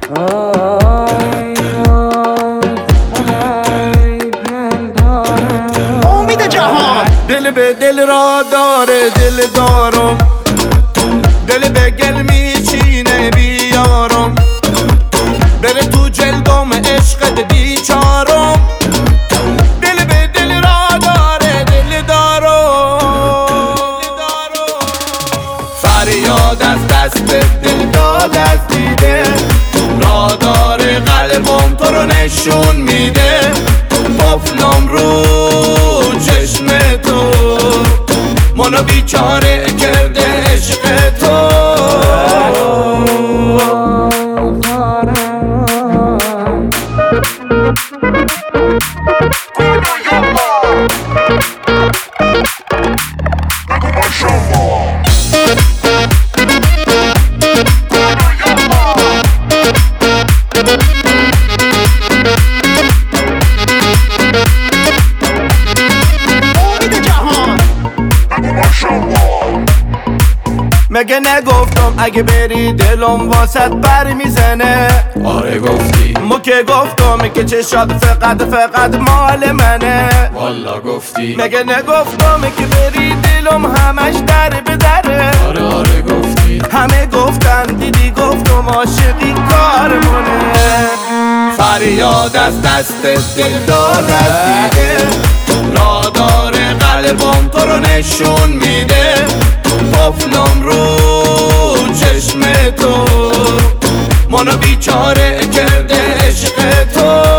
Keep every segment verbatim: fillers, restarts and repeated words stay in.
امید جهان دل به دل را داره دل دارم، دل به گل میچینه بیارم، بره تو جلدم عشقت بیچارم. دل به دل را داره دل دارم، فریاد از دست دل داد از دیده، را داره قلبم تو رو نشون میده. قفلم رو چشم تو منو بیچاره کرده عشق تو. مگه نگفتم اگه بری دلم واسط بر میزنه؟ آره گفتی. مو که گفتم که چشات فقط فقط مال منه. والا گفتی. مگه نگفتم که بری دلم همش در به دره؟ آره آره گفتی. همه گفتن دیدی گفتم عاشقی کارمونه. فریاد از دست دل داد از دیده، را داره قلبم تو رو نشون میده. قفلم رو چشم تو منو بیچاره کرده عشق تو.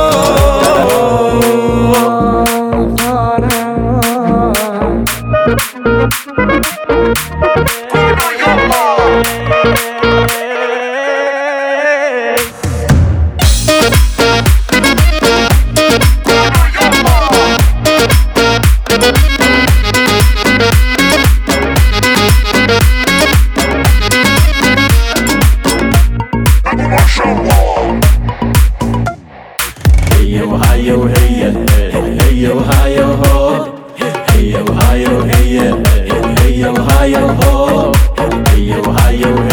Ohio, hey, hey, Ohio, ho. Hey, Ohio, hey, hey, Ohio, ho. Hey, Ohio,